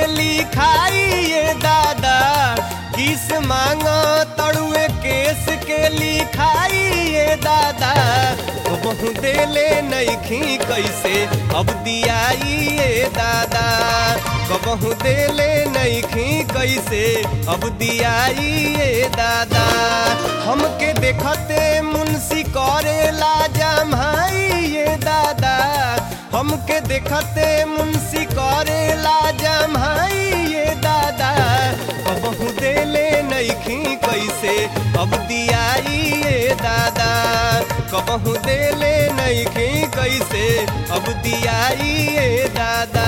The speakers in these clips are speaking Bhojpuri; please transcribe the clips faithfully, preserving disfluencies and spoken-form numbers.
लिखाई ये दादा, किस मांगा तड़ुए केस के लिखाई ये दादा। कबहू देले नइखी कैसे अब दियाई ये दादा, कबहू देले नइखी कैसे अब दियाई ये दादा। हमके देखते मुंशी करेला जमाई ये दादा, हमके देखते मुंशी करेला जमाई ये दादा। कबहू देले नइखी कैसे अब दियाई ये दादा, कबहू देले नइखी कैसे अब दियाई ये दादा।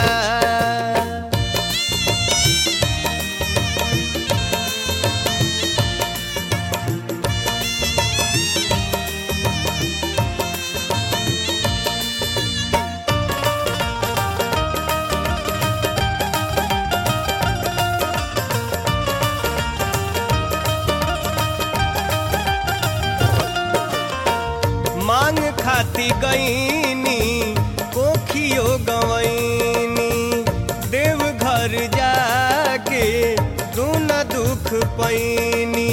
मांग खाती गईनी कोखियो गवैनी, देव घर जाके दूना दुख पैनी।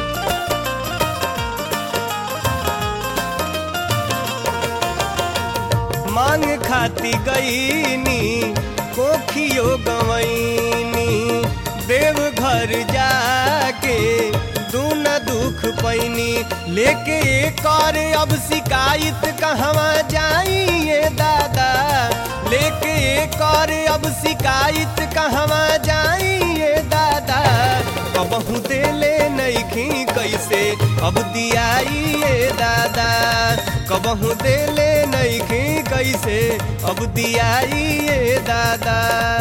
मांग खाती गईनी कोखियो गवैनी, देव घर जाके दूना दुख पैनी। लेके कर अब शिकायत कहवा जाई ये दादा, लेके कर अब शिकायत कहवा जाई ये दादा। कबहू देले नइखी कैसे अब दियाई ये दादा, कबहू देले नइखी कैसे अब दियाई ये दादा।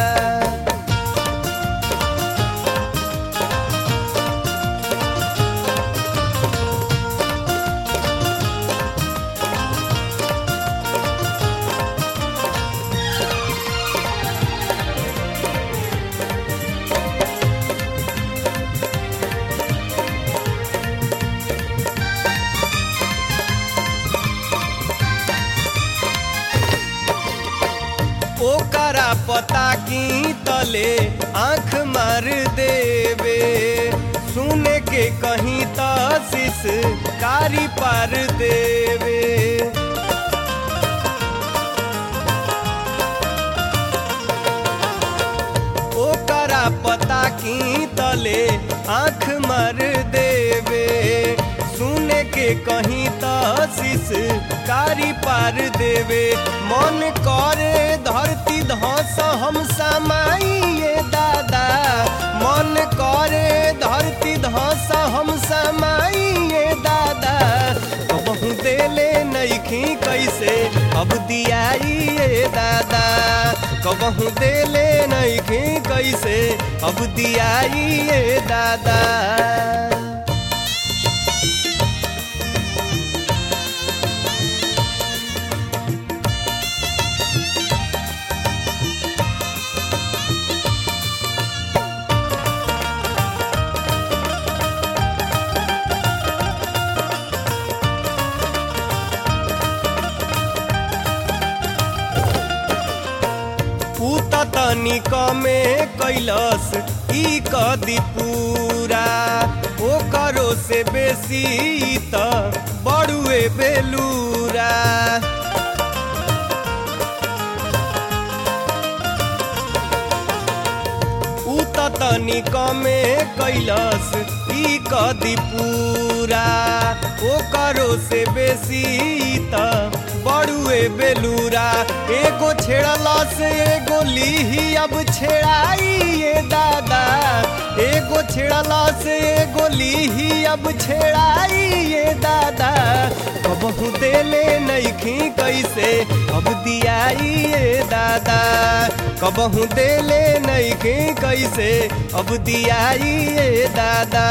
ओकरा पता की तले आँख मार देवे, सुने के कहीं तसिस कारी पार देवे। ओकरा पता की तले आँख मार देवे, सुने के कहीं तसिस कारी पार देवे। मन करे धरती धस हम समाई ये दादा, मन करे धरती धस हम समाई ये दादा। कबहू देले नइखी कैसे अब दियाई ये दादा, कबहू देले नइखी कैसे अब दियाई ये दादा। तनिक में कैलस ई कदी पूरा, ओकरो से बेसी त बड़ुए बेलूरा। उ त तनिक में कैलस ई कदी पूरा, ओकरो से बेसी त बड़ुए बेलूरा। एगो छेड़ला से एगो लीही अब छेड़ाई ये दादा, एगो छेड़ला से एगो लीही अब छेड़ाई ये दादा। कबहू देले नइखी कैसे अब दियाई ये दादा, कबहू देले नइखी कैसे अब दियाई ये दादा।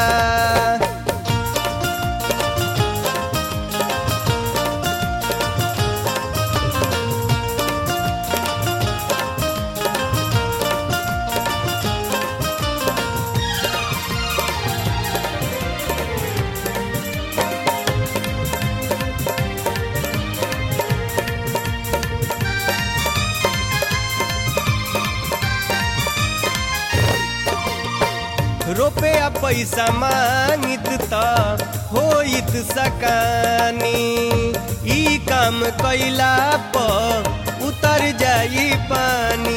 रुपया पैसा मांगित त होइत सकानी ई काम कैला प उतर जाई पानी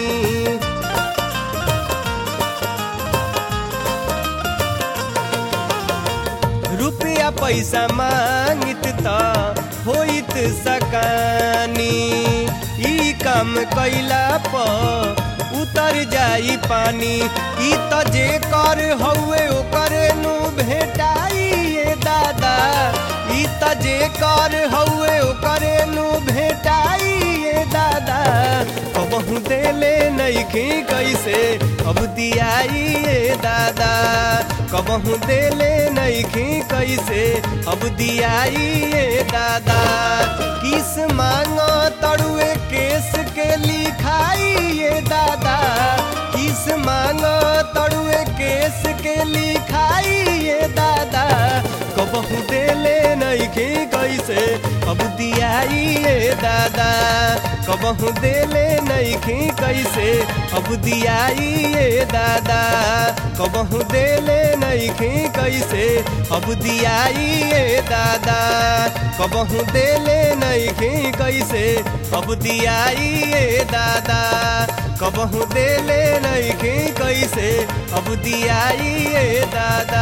रुपया पैसा मांगित त होइत सकानी ई काम कैला प उतर जाई पानी ई त जे कर हउए ओकरे नु भेटाई ये दादा ई त जे कर हउए ओकरे नु भेटाई ये दादा कबहू देले नइखी कैसे अब दियाई ये दादा कबहू देले नइखी कैसे अब दियाई ये दादा किस मांगो तड़ुए केस के लिखाई ये दादा किस मांगो तड़ुए केस के लिखाई ये दादा कबहू देले नइखी कैसे अब दियाई ये दादा कबहू देले नइखी कैसे अब दियाई ये दादा कबहू देले नइखी कैसे अब दियाई ये दादा कबहू देले नइखी कैसे अब दियाई ये दादा कबहू देले नइखी कैसे अब दियाई ये दादा।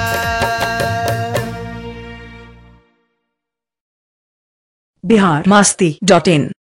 बिहार मस्ती डॉट इन।